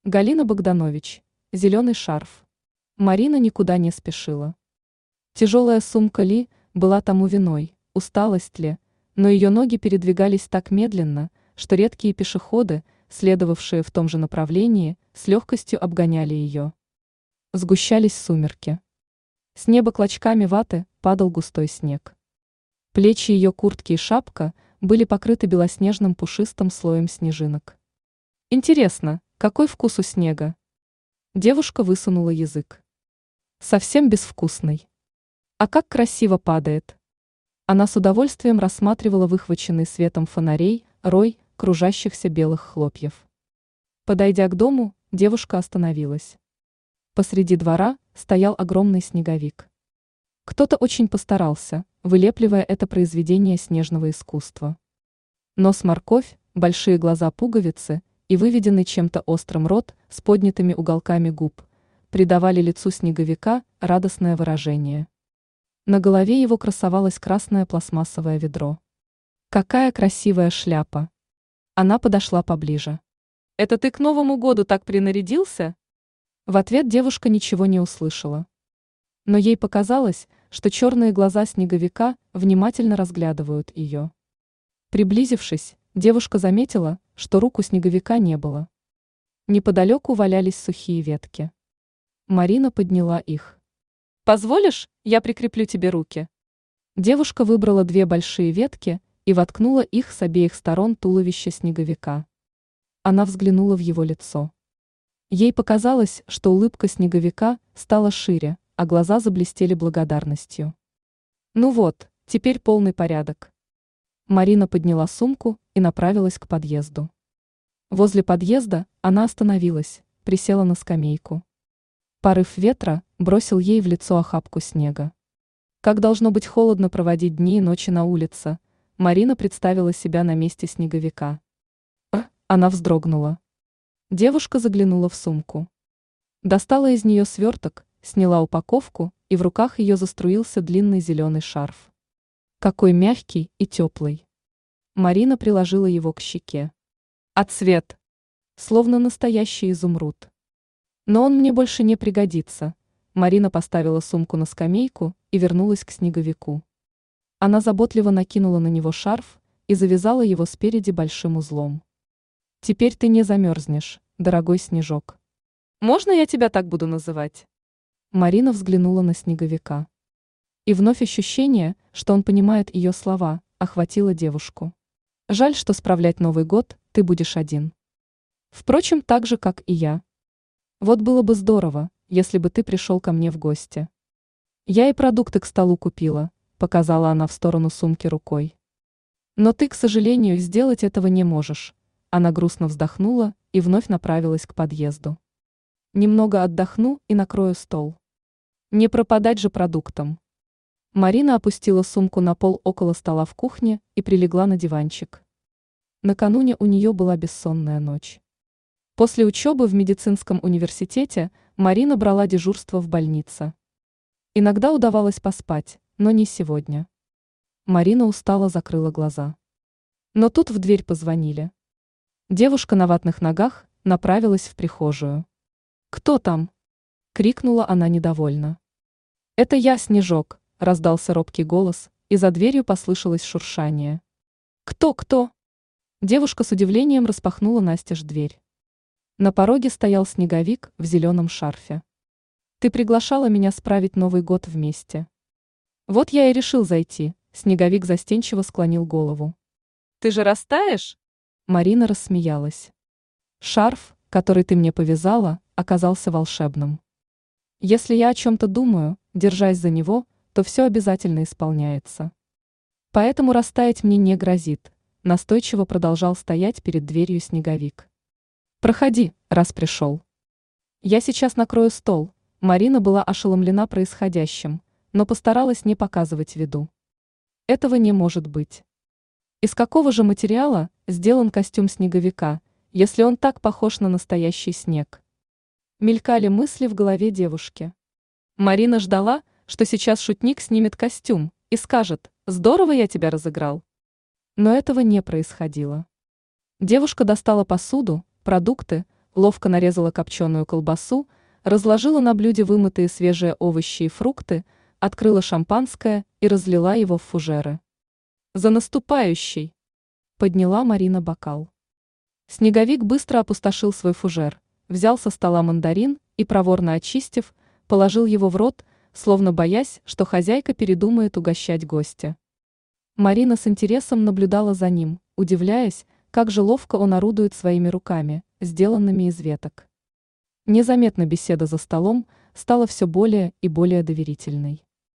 Галина Богданович. Зеленый шарф. Марина никуда не спешила. Тяжелая сумка Ли была тому виной, усталость ли, но ее ноги передвигались так медленно, что редкие пешеходы, следовавшие в том же направлении, с легкостью обгоняли ее. Сгущались сумерки. С неба клочками ваты падал густой снег. Плечи ее куртки и шапка были покрыты белоснежным пушистым слоем снежинок. Интересно, какой вкус у снега? Девушка высунула язык. Совсем безвкусный. А как красиво падает. Она с удовольствием рассматривала выхваченный светом фонарей рой кружащихся белых хлопьев. Подойдя к дому, девушка остановилась. Посреди двора стоял огромный снеговик. Кто-то очень постарался, вылепливая это произведение снежного искусства. Нос морковь, большие глаза пуговицы и выведенный чем-то острым рот с поднятыми уголками губ придавали лицу снеговика радостное выражение. На голове его красовалось красное пластмассовое ведро. Какая красивая шляпа! Она подошла поближе. «Это ты к Новому году так принарядился?» В ответ девушка ничего не услышала. Но ей показалось, что черные глаза снеговика внимательно разглядывают ее. Приблизившись, девушка заметила, что рук у снеговика не было. Неподалеку валялись сухие ветки. Марина подняла их. «Позволишь, я прикреплю тебе руки?» Девушка выбрала две большие ветки и воткнула их с обеих сторон туловища снеговика. Она взглянула в его лицо. Ей показалось, что улыбка снеговика стала шире, а глаза заблестели благодарностью. «Ну вот, теперь полный порядок». Марина подняла сумку и направилась к подъезду. Возле подъезда она остановилась, присела на скамейку. Порыв ветра бросил ей в лицо охапку снега. Как должно быть холодно проводить дни и ночи на улице, Марина представила себя на месте снеговика. Она вздрогнула. Девушка заглянула в сумку. Достала из нее сверток, сняла упаковку, и в руках ее заструился длинный зеленый шарф. Какой мягкий и теплый. Марина приложила его к щеке. А цвет? Словно настоящий изумруд. Но он мне больше не пригодится. Марина поставила сумку на скамейку и вернулась к снеговику. Она заботливо накинула на него шарф и завязала его спереди большим узлом. «Теперь ты не замерзнешь, дорогой снежок. Можно я тебя так буду называть?» Марина взглянула на снеговика. И вновь ощущение, что он понимает ее слова, охватило девушку. «Жаль, что справлять Новый год ты будешь один. Впрочем, так же, как и я. Вот было бы здорово, если бы ты пришел ко мне в гости. Я и продукты к столу купила», — показала она в сторону сумки рукой. «Но ты, к сожалению, сделать этого не можешь». Она грустно вздохнула и вновь направилась к подъезду. «Немного отдохну и накрою стол. Не пропадать же продуктам». Марина опустила сумку на пол около стола в кухне и прилегла на диванчик. Накануне у нее была бессонная ночь. После учебы в медицинском университете Марина брала дежурство в больнице. Иногда удавалось поспать, но не сегодня. Марина устало закрыла глаза. Но тут в дверь позвонили. Девушка на ватных ногах направилась в прихожую. «Кто там?» — крикнула она недовольно. «Это я, Снежок», — раздался робкий голос, и за дверью послышалось шуршание. «Кто?» Девушка с удивлением распахнула настежь дверь. На пороге стоял снеговик в зеленом шарфе. «Ты приглашала меня справить Новый год вместе». «Вот я и решил зайти», — снеговик застенчиво склонил голову. «Ты же растаешь?» Марина рассмеялась. «Шарф, который ты мне повязала, оказался волшебным. Если я о чем-то думаю, держась за него, то все обязательно исполняется. Поэтому растаять мне не грозит», — настойчиво продолжал стоять перед дверью снеговик. «Проходи, раз пришел. Я сейчас накрою стол». Марина была ошеломлена происходящим, но постаралась не показывать виду. Этого не может быть. Из какого же материала сделан костюм снеговика, если он так похож на настоящий снег? Мелькали мысли в голове девушки. Марина ждала, что сейчас шутник снимет костюм и скажет: «Здорово я тебя разыграл». Но этого не происходило. Девушка достала посуду, продукты, ловко нарезала копченую колбасу, разложила на блюде вымытые свежие овощи и фрукты, открыла шампанское и разлила его в фужеры. «За наступающий!» — подняла Марина бокал. Снеговик быстро опустошил свой фужер, взял со стола мандарин и, проворно очистив, положил его в рот, словно боясь, что хозяйка передумает угощать гостя. Марина с интересом наблюдала за ним, удивляясь, как же ловко он орудует своими руками, сделанными из веток. Незаметно беседа за столом стала все более и более доверительной.